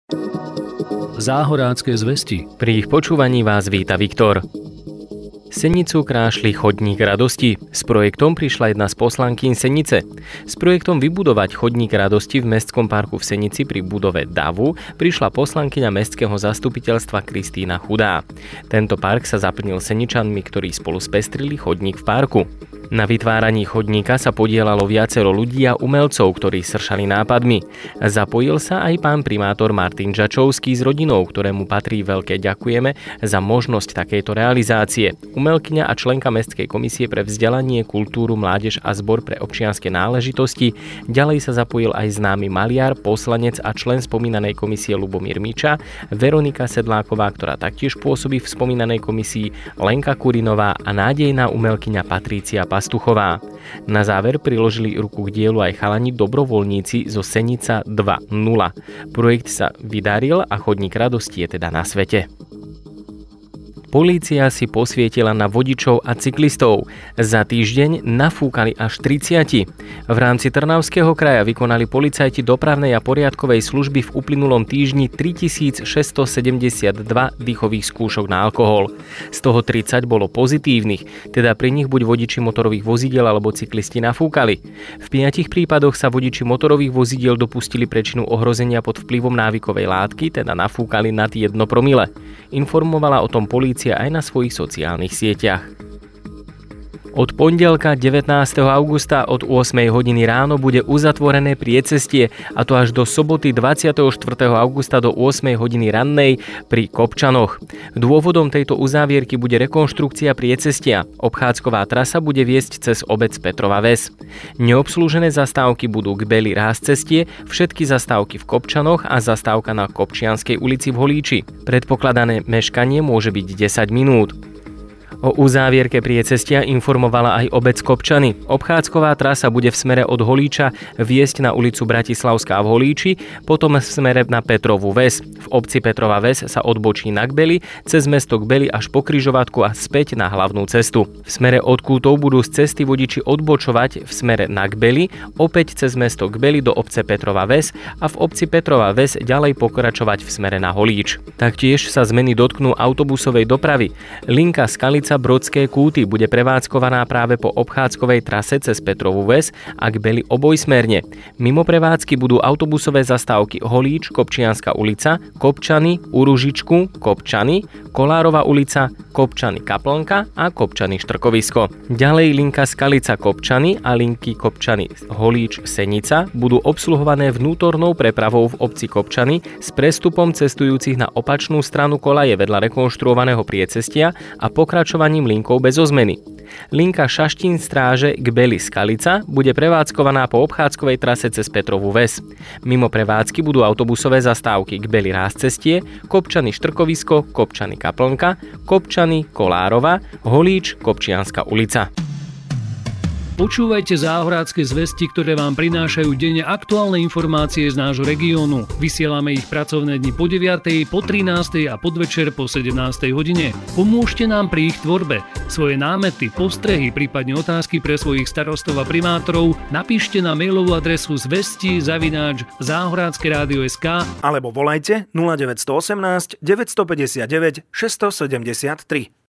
Záhorácké zvesti. Pri ich počúvaní vás víta Viktor. Senicu krášli chodník radosti. S projektom prišla jedna z poslankýň Senice. S projektom vybudovať chodník radosti v mestskom parku v Senici pri budove DAVu prišla poslankyňa mestského zastupiteľstva Kristína Chudá. Tento park sa zaplnil Seničanmi, ktorí spolu spestrili chodník v parku. Na vytváraní chodníka sa podieľalo viacero ľudí a umelcov, ktorí sršali nápadmi. Zapojil sa aj pán primátor Martin Žačovský s rodinou, ktorému patrí veľké ďakujeme za možnosť takejto realizácie. Umelkyňa a členka mestskej komisie pre vzdelanie, kultúru, mládež a zbor pre občianske náležitosti. Ďalej sa zapojil aj známy maliar, poslanec a člen spomínanej komisie Ľubomír Miča, Veronika Sedláková, ktorá taktiež pôsobí v spomínanej komisii, Lenka Kurinová a nádejná umelkyňa Patrícia Pastuchová. Na záver priložili ruku k dielu aj chalani dobrovoľníci zo Senica 2.0. Projekt sa vydaril a chodník radosti je teda na svete. Polícia si posvietila na vodičov a cyklistov. Za týždeň nafúkali až 30. V rámci Trnavského kraja vykonali policajti dopravnej a poriadkovej služby v uplynulom týždni 3672 dýchových skúšok na alkohol. Z toho 30 bolo pozitívnych, teda pri nich buď vodiči motorových vozidiel alebo cyklisti nafúkali. V 5 prípadoch sa vodiči motorových vozidiel dopustili prečinu ohrozenia pod vplyvom návykovej látky, teda nafúkali nad 1 promile. Informovala o tom polícia aj na svojich sociálnych sieťach. Od pondelka 19. augusta od 8 hodiny ráno bude uzatvorené priecestie, a to až do soboty 24. augusta do 8 hodiny rannej pri Kopčanoch. Dôvodom tejto uzávierky bude rekonštrukcia priecestia. Obchádzková trasa bude viesť cez obec Petrova Ves. Neobslúžené zastávky budú k Beli Rázcestie, všetky zastávky v Kopčanoch a zastávka na Kopčianskej ulici v Holíči. Predpokladané meškanie môže byť 10 minút. O uzávierke priecestia informovala aj obec Kopčany. Obchádzková trasa bude v smere od Holíča viesť na ulicu Bratislavská v Holíči, potom v smere na Petrovú Ves. V obci Petrova Ves sa odbočí na Kbeli, cez mesto Kbeli až po križovatku a späť na hlavnú cestu. V smere od Kútov budú z cesty vodiči odbočovať v smere na Kbeli, opäť cez mesto Kbeli do obce Petrova Ves a v obci Petrova Ves ďalej pokračovať v smere na Holíč. Taktiež sa zmeny dotknú autobusovej dopravy. Linka Skalica Brodské Kúty bude prevádzkovaná práve po obchádzkovej trase cez Petrovú Ves a Kbeli obojsmerne. Mimo prevádzky budú autobusové zastávky Holíč, Kopčianska ulica, Kopčany, Uružičku, Kopčany, Kolárova ulica, Kopčany Kaplnka a Kopčany Štrkovisko. Ďalej linka Skalica Kopčany a linky Kopčany Holíč Senica budú obsluhované vnútornou prepravou v obci Kopčany s prestupom cestujúcich na opačnú stranu kolaje vedľa rekonštruovaného priecestia a pokračovaním linkou bez zmeny. Linka Šaštín Stráže Kbeli Skalica bude prevádzkovaná po obchádzkovej trase cez Petrovú Ves. Mimo prevádzky budú autobusové zastávky Kbeli Rázcestie, Kopčany Štrkovisko, Kopčany Kaplnka, Kopčany Kolárova, Holíč, Kopčianska ulica. Počúvajte Záhorácké zvesti, ktoré vám prinášajú denne aktuálne informácie z nášho regiónu. Vysielame ich pracovné dni po 9., po 13. a podvečer po 17. hodine. Pomôžte nám pri ich tvorbe. Svoje námety, postrehy, prípadne otázky pre svojich starostov a primátorov napíšte na mailovú adresu zvesti@zahorackeradio.sk alebo volajte 0918 959 673.